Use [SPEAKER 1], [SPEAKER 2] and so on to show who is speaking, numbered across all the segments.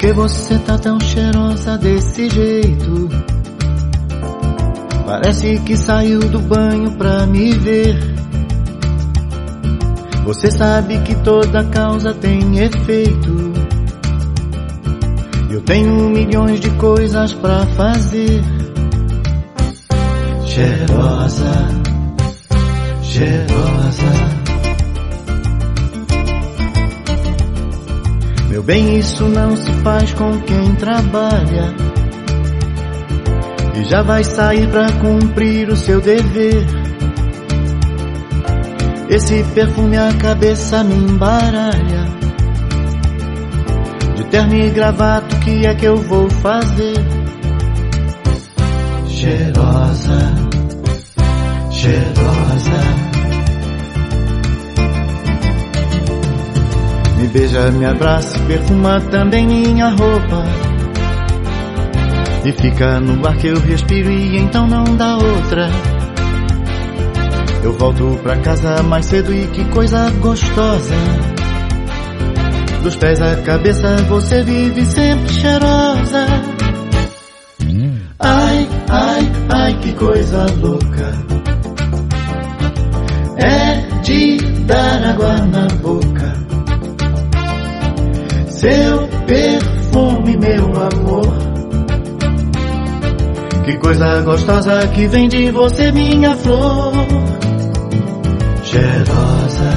[SPEAKER 1] que você tá tão cheirosa desse jeito? Parece que saiu do banho pra me ver. Você sabe que toda causa tem efeito. Eu tenho milhões de coisas pra fazer. Cheirosa, cheirosa. Meu bem, isso não se faz com quem trabalha e já vai sair pra cumprir o seu dever. Esse perfume a cabeça me embaralha. De terno e gravata, o que é que eu vou fazer? Cheirosa, cheirosa. Me beija, me abraça, perfuma também minha roupa. E fica no ar que eu respiro e então não dá outra. Eu volto pra casa mais cedo e que coisa gostosa. Dos pés à cabeça você vive sempre cheirosa. Ai, ai, ai, que coisa louca. É de dar água na boca. Seu perfume, meu amor. Que coisa gostosa que vem de você, minha flor. Cheirosa,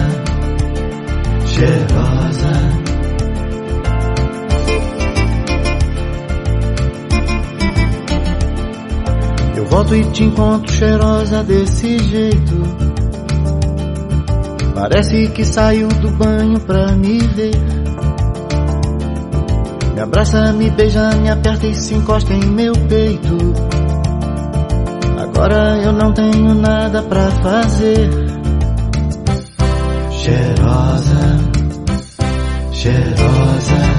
[SPEAKER 1] cheirosa. Eu volto e te encontro cheirosa desse jeito. Parece que saiu do banho pra me ver. Me abraça, me beija, me aperta e se encosta em meu peito. Agora eu não tenho nada pra fazer. Cheirosa, cheirosa.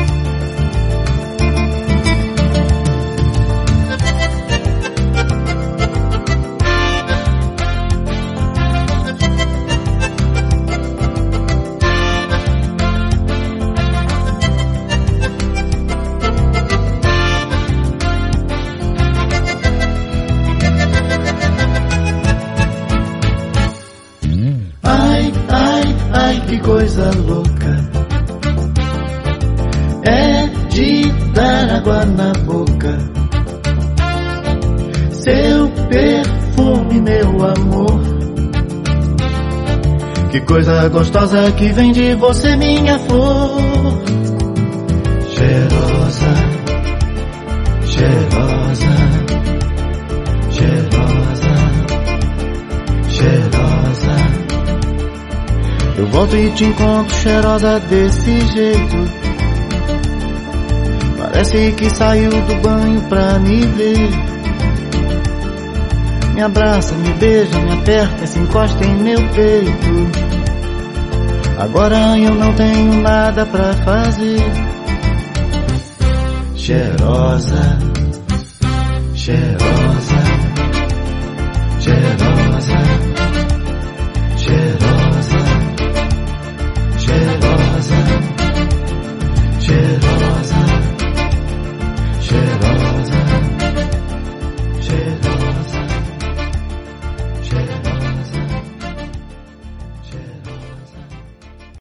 [SPEAKER 1] Que coisa louca. É de dar água na boca. Seu perfume, meu amor. Que coisa gostosa que vem de você, minha flor. Cheirosa, cheirosa, cheirosa, cheirosa. Eu volto e te encontro cheirosa desse jeito. Parece que saiu do banho pra me ver. Me abraça, me beija, me aperta, se encosta em meu peito. Agora eu não tenho nada pra fazer. Cheirosa, cheirosa, cheirosa, cheirosa. Cheirosa, cheirosa.